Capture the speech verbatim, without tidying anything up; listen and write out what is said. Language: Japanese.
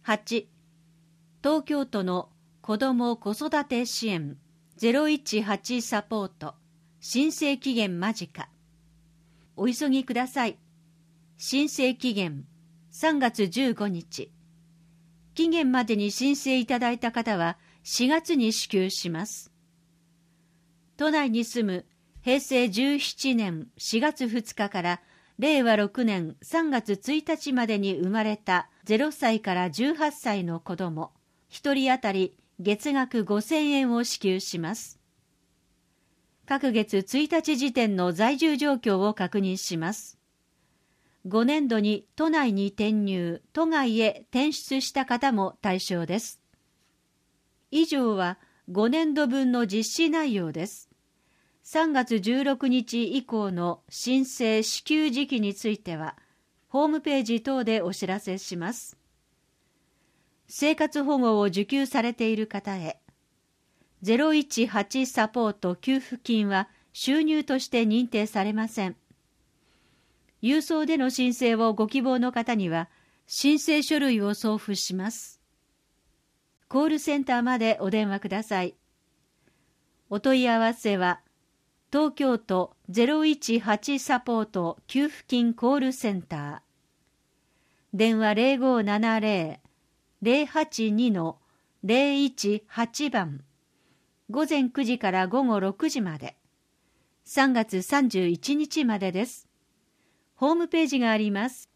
はち、東京都の子ども子育て支援ゼロいちはちサポート申請期限間近。お急ぎください。申請期限さんがつじゅうごにち。期限までに申請いただいた方はしがつに支給します。都内に住むへいせいじゅうななねんしがつふつかかられいわろくねんさんがつついたちまでに生まれたゼロさいからじゅうはっさいの子どもひとり当たり月額ごせんえんを支給します。各月ついたち時点の在住状況を確認します。ごねんどに都内に転入、都外へ転出した方も対象です。以上はごねんどぶんの実施内容です。さんがつじゅうろくにち以降の申請支給時期については、ホームページ等でお知らせします。生活保護を受給されている方へ、ゼロいちはちサポート給付金は収入として認定されません。郵送での申請をご希望の方には、申請書類を送付します。コールセンターまでお電話ください。お問い合わせは、東京都ゼロいちはちサポート給付金コールセンター。電話 ゼロごななゼロ ゼロはちに ゼロいちはち 番。午前くじから午後ろくじまで。さんがつさんじゅういちにちまでです。ホームページがあります。